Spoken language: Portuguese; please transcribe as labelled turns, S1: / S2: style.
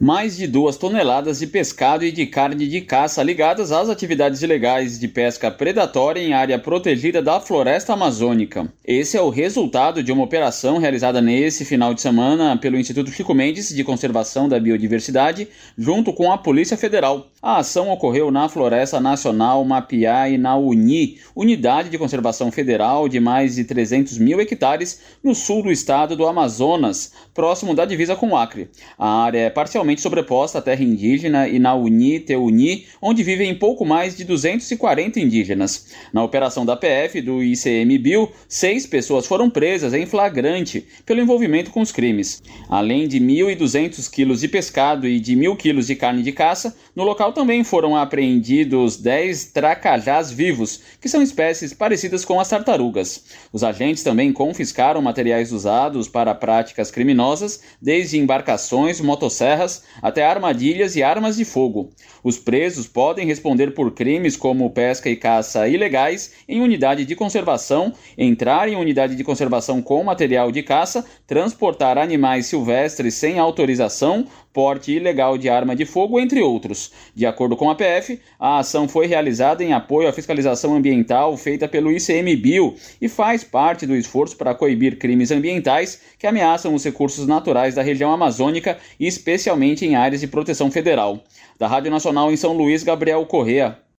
S1: Mais de 2 toneladas de pescado e de carne de caça ligadas às atividades ilegais de pesca predatória em área protegida da floresta amazônica. Esse é o resultado de uma operação realizada nesse final de semana pelo Instituto Chico Mendes de Conservação da Biodiversidade, junto com a Polícia Federal. A ação ocorreu na Floresta Nacional Mapiá e na UNI, Unidade de Conservação Federal de mais de 300 mil hectares, no sul do estado do Amazonas, próximo da divisa com o Acre. A área é parcialmente sobreposta à terra indígena e na Uni-Teuni, onde vivem pouco mais de 240 indígenas. Na operação da PF do ICMBio, 6 pessoas foram presas em flagrante pelo envolvimento com os crimes. Além de 1.200 quilos de pescado e de 1.000 quilos de carne de caça, no local também foram apreendidos 10 tracajás vivos, que são espécies parecidas com as tartarugas. Os agentes também confiscaram materiais usados para práticas criminosas, desde embarcações, motosserras, até armadilhas e armas de fogo. Os presos podem responder por crimes como pesca e caça ilegais em unidade de conservação, entrar em unidade de conservação com material de caça, transportar animais silvestres sem autorização, porte ilegal de arma de fogo, entre outros. De acordo com a PF, a ação foi realizada em apoio à fiscalização ambiental feita pelo ICMBio e faz parte do esforço para coibir crimes ambientais que ameaçam os recursos naturais da região amazônica, especialmente em áreas de proteção federal. Da Rádio Nacional em São Luís, Gabriel Correa.